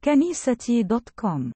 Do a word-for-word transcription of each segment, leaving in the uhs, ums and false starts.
كنيستي دوت كوم.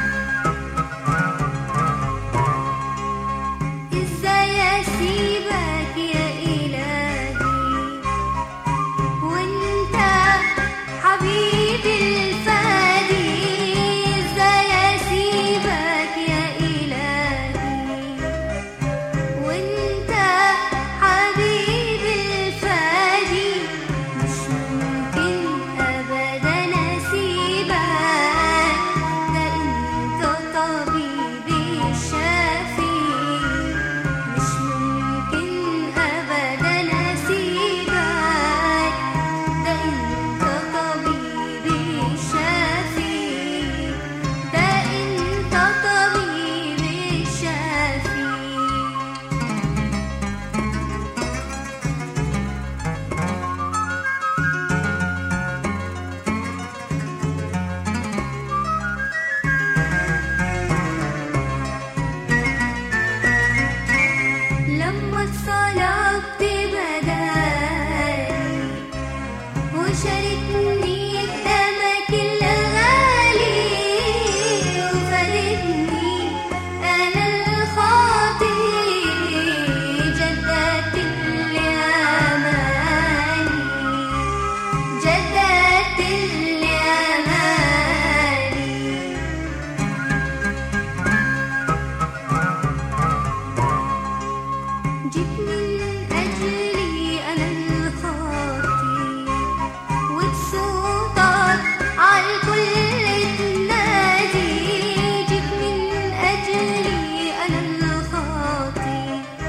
ازاي اسيبك لما اتصلبت بدالي وشاركني بدمك الغالي وفادتني أنا الخاطي جددت لي أماني جددت لي أماني جيت من أجلي أنا الخاطي وبصوتك عالكل تنادي جيت من أجلي أنا الخاطي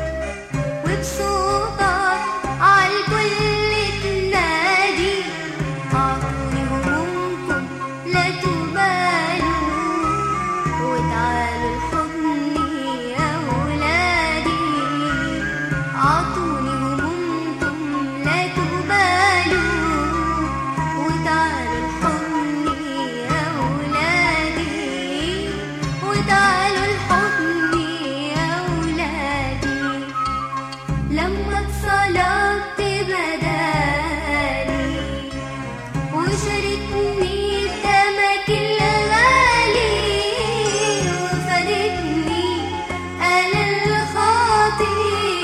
وبصوتك عالكل تنادي أعطوني همومكم لا تبالوا وتعالوا لحضني يا ولادي أعطوني همومكم لا تبالوا وتعالوا لحضني يا ولادي وتعالوا لحضني يا ولادي لما اتصلبت بدالي وشاركني بدمك الغالي وفادتني أنا الخاطي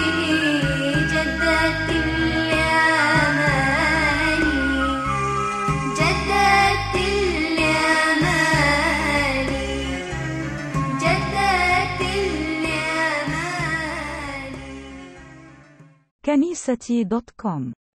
جددت لي أماني جددت لي أماني جددت لي أماني كنيستي دوت كوم